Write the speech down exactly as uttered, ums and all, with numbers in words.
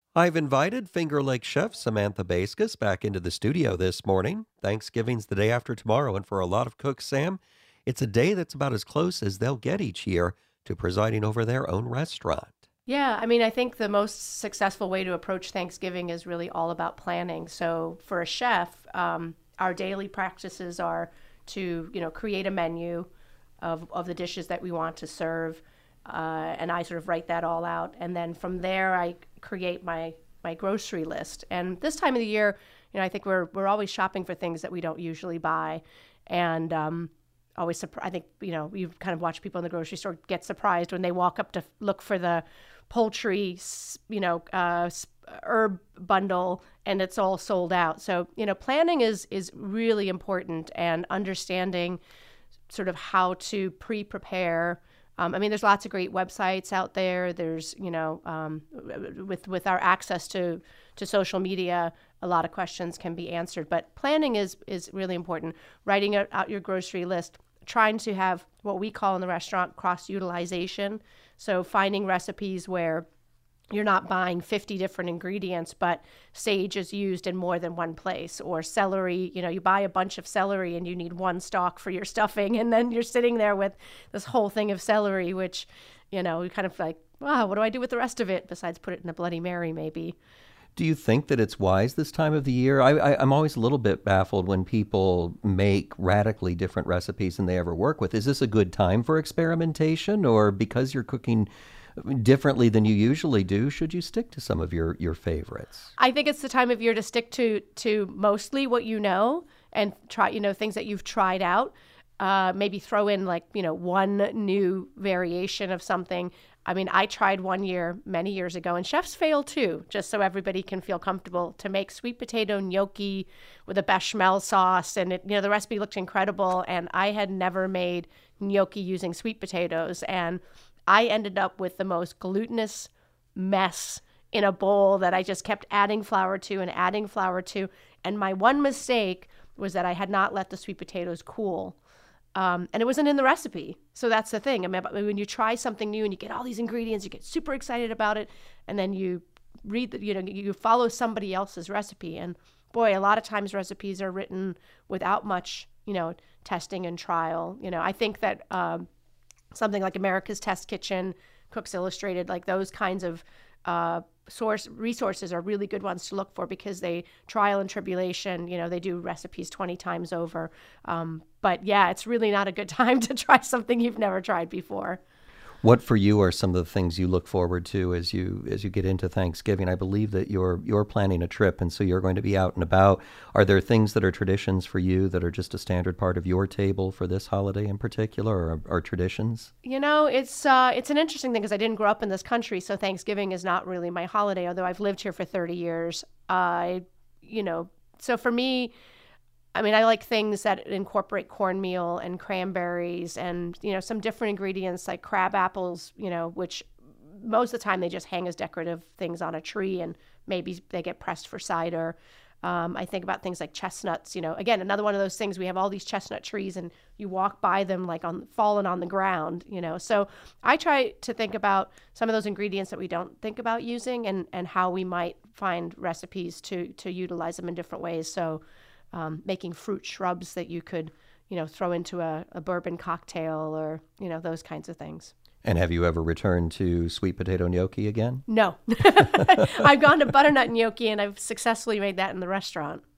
I've invited Finger Lake chef Samantha Baskus back into the studio this morning. Thanksgiving's the day after tomorrow, and for a lot of cooks, Sam, it's a day that's about as close as they'll get each year to presiding over their own restaurant. Yeah, I mean, I think the most successful way to approach Thanksgiving is really all about planning. So for a chef, um, our daily practices are to, you know, create a menu of, of the dishes that we want to serve. Uh, and I sort of write that all out. And then from there, I create my, my grocery list. And this time of the year, you know, I think we're we're always shopping for things that we don't usually buy. And um, always, surpri- I think, you know, you've kind of watched people in the grocery store get surprised when they walk up to look for the poultry, you know, uh, herb bundle, and it's all sold out. So, you know, planning is is really important, and understanding sort of how to pre-prepare. Um, I mean, there's lots of great websites out there. There's, you know, um, with with our access to, to social media, a lot of questions can be answered. But planning is is really important. Writing out, out your grocery list, trying to have what we call in the restaurant cross-utilization. So finding recipes where you're not buying fifty different ingredients, but sage is used in more than one place. Or celery, you know, you buy a bunch of celery and you need one stalk for your stuffing, and then you're sitting there with this whole thing of celery, which, you know, you kind of like, wow, what do I do with the rest of it besides put it in a Bloody Mary maybe? Do you think that it's wise this time of the year? I, I, I'm always a little bit baffled when people make radically different recipes than they ever work with. Is this a good time for experimentation, or because you're cooking differently than you usually do, should you stick to some of your, your favorites? I think it's the time of year to stick to to mostly what you know, and try, you know, things that you've tried out. Uh, maybe throw in like, you know, one new variation of something. I mean, I tried one year many years ago, and chefs fail too, just so everybody can feel comfortable, to make sweet potato gnocchi with a bechamel sauce. And it, you know, the recipe looked incredible, and I had never made gnocchi using sweet potatoes. And I ended up with the most glutinous mess in a bowl that I just kept adding flour to and adding flour to. And my one mistake was that I had not let the sweet potatoes cool. Um, and it wasn't in the recipe. So that's the thing. I mean, when you try something new and you get all these ingredients, you get super excited about it, and then you read, the, you know, you follow somebody else's recipe. And boy, a lot of times recipes are written without much, you know, testing and trial. You know, I think that um, something like America's Test Kitchen, Cooks Illustrated, like those kinds of uh, source resources are really good ones to look for, because they trial and tribulation, you know, they do recipes twenty times over. Um, but yeah, it's really not a good time to try something you've never tried before. What for you are some of the things you look forward to as you as you get into Thanksgiving? I believe that you're you're planning a trip, and so you're going to be out and about. Are there things that are traditions for you that are just a standard part of your table for this holiday in particular, or are traditions? You know, it's uh, it's an interesting thing, because I didn't grow up in this country, so Thanksgiving is not really my holiday, although I've lived here for thirty years. I, you know, so for me, I mean, I like things that incorporate cornmeal and cranberries and, you know, some different ingredients like crab apples, you know, which most of the time they just hang as decorative things on a tree, and maybe they get pressed for cider. Um, I think about things like chestnuts, you know, again, another one of those things. We have all these chestnut trees, and you walk by them like on fallen on the ground, you know. So I try to think about some of those ingredients that we don't think about using, and, and how we might find recipes to, to utilize them in different ways. So Um, making fruit shrubs that you could, you know, throw into a, a bourbon cocktail, or, you know, those kinds of things. And have you ever returned to sweet potato gnocchi again? No. I've gone to butternut gnocchi, and I've successfully made that in the restaurant.